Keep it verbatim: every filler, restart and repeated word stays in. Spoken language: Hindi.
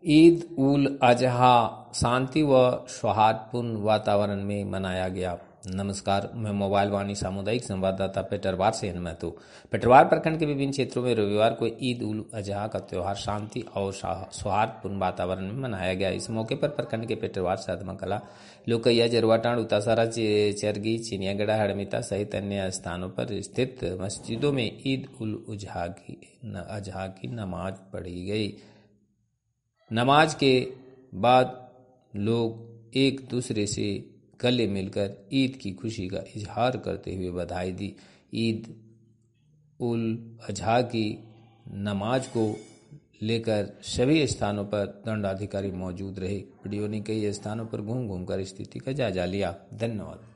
ईद उल अजहा शांति व सौहार्दपूर्ण वातावरण में मनाया गया। नमस्कार, मैं मोबाइल वाणी सामुदायिक संवाददाता पेटरवार से हनुमत हूँ। पेटरवार प्रखंड के विभिन्न क्षेत्रों में रविवार को ईद उल अजहा का त्यौहार शांति और सौहार्दपूर्ण वातावरण में मनाया गया। इस मौके पर प्रखंड के पेटरवार साधमा कला, लोकैया, जरवाटाण, उतासारा, चरगी, चिनियागढ़ा, हड़मिता सहित अन्य स्थानों पर स्थित मस्जिदों में ईद उल अजहा की अजहा की नमाज पढ़ी गई। नमाज के बाद लोग एक दूसरे से गले मिलकर ईद की खुशी का इजहार करते हुए बधाई दी। ईद उल अजहा की नमाज को लेकर सभी स्थानों पर दंडाधिकारी मौजूद रहे। वीडियो ने कई स्थानों पर घूम घूम कर स्थिति का जायजा लिया। धन्यवाद।